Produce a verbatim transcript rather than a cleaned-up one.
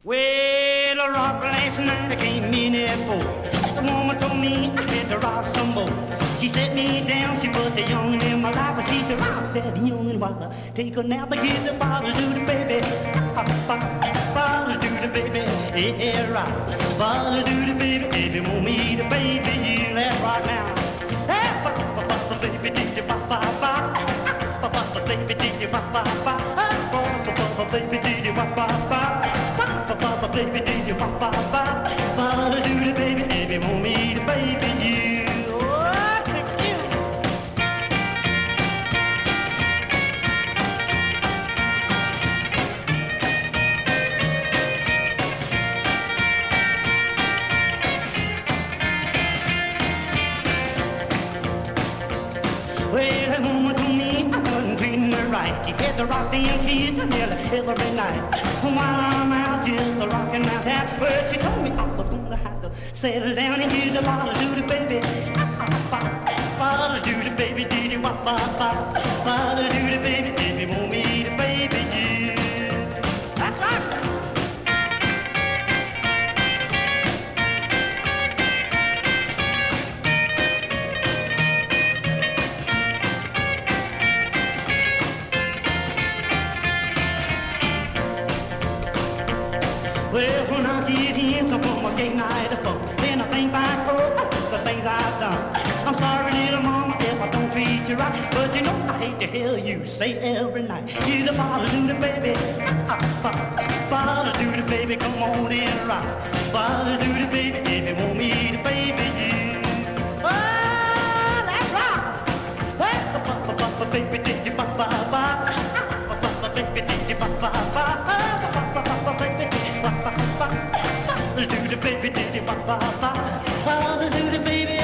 Well, I rocked last night, I came in at four. The woman told me I had to rock some more. She set me down, she put the young in my lap, and she said, rock that young and while I take a nap, I give the bottle to the baby. Bottle to the baby, yeah, rock. Bottle to the baby, if you want me to baby you, let's rock now. Hey, baby, did you bop, bop, bop? Baby, did you bop, bop, bop? Baby, did you bop, bop, bop? Baby, did you bop, bop, bop? Bottle to the baby, if you want me to baby you. Oh, thank you. Well, that woman told me I wasn't treating her right. She had to rock them kids nearly every night. While I'm out just a rocking my town, well, she told me I was gonna have to settle down and give the bottle to the baby. Bottle to the baby, did you wop, bop, bop? Bottle to the baby, if you want me to baby you. That's right. Well, when I get in from a gay night of fun, then I think back over the things I've done. I'm sorry, little mama, if I don't treat you right, but you know I hate to hear you say every night. Here's a bottle to the baby, bottle to the baby, come on in and rock. Bottle to the baby, if you want me to baby you. Oh, that's right. Well, baby, did you bop, bop, bop? Baby, did you bop, bop, bop? Do the baby, did you bop, bop, bop? Do the baby.